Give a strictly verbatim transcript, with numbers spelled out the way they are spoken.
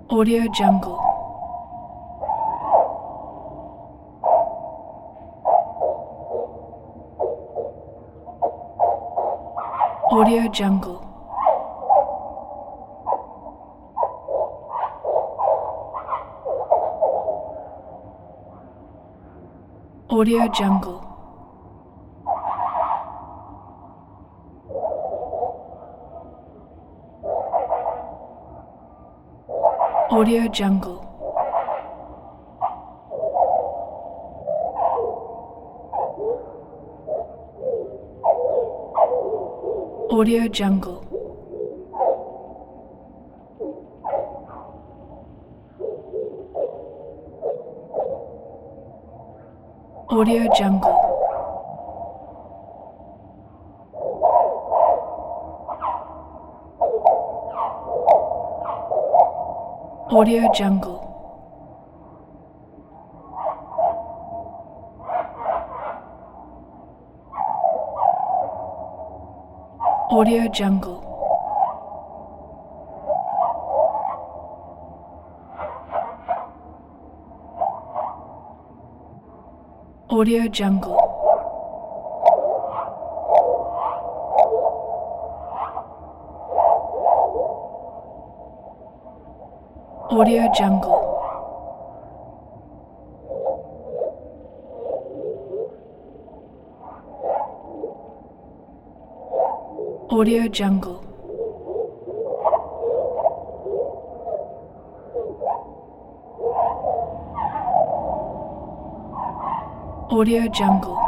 Audio Jungle. Audio Jungle. Audio Jungle. Audio Jungle. Audio Jungle. Audio Jungle. Audio Jungle. Audio Jungle. Audio Jungle. Audio Jungle. Audio Jungle. Audio Jungle.